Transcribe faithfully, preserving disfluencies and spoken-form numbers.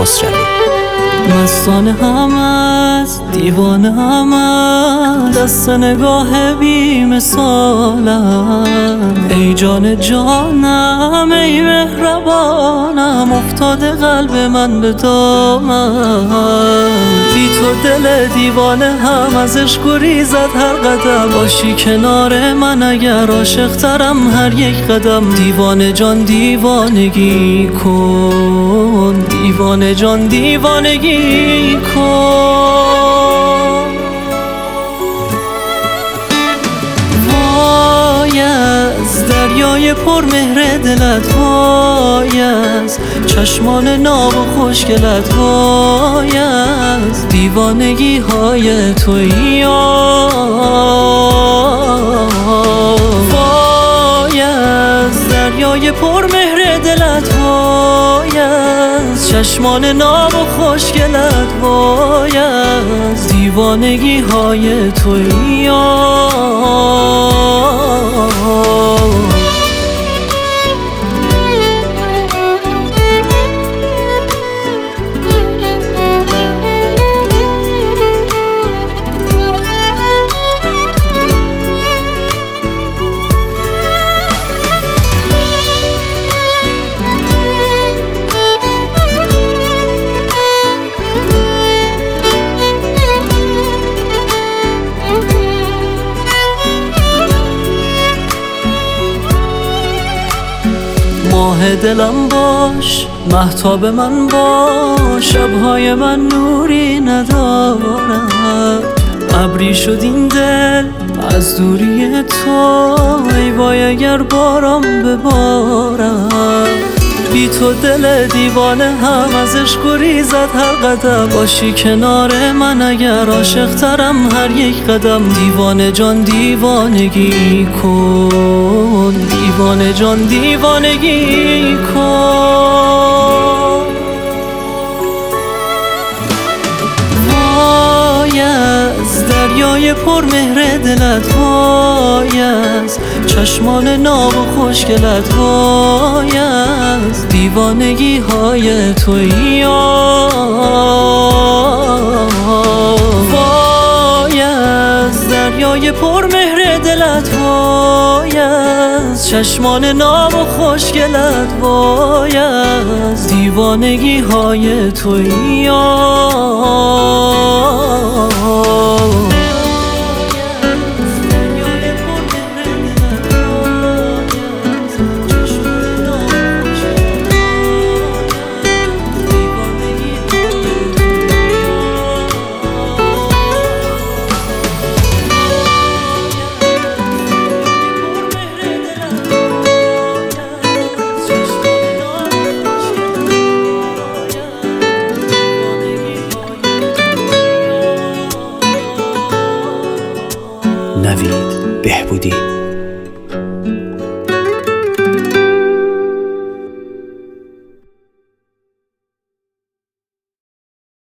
خسروی. مستانه هم از دیوانه هم از دست نگاه بی مثالم. ای جان جانم ای مهربانم، افتاده قلب من به دامم. بی تو دل دیوانه هم ازش گریزد هر قدم. باشی کنار من اگر عاشق ترم هر یک قدم. دیوانه جان دیوانگی کن، دیوانه جان دیوانگی کن. وای از دریای پر مهر دلت، وای از چشمان ناب و خوشگلت، وای از دیوانگی های تویی. وای از دریای پر مهر دلت، وای از چشمان ناب و خوشگلت، وای از دیوانگی های تویی. ماه دلم باش، مهتاب من باش، شبهای من نوری ندارد. ابری شد این دل از دوری تو، ای وای اگر بارم ببارد. بی تو دل دیوانه هم ازش گریزد هر قدم. باشی کنار من اگر عاشق ترم هر یک قدم. دیوانه جان دیوانگی کن، دیوانه جان دیوانگی کن. وای از دریای پر مهر دلت، وای از چشمان ناب و خوشگلت، وای از دیوانگی های تویی. وای از دریای پر مهر دلت، وای از چشمان ناب و خوشگلت، وای از دیوانگی های تویی. نوید بهبودی.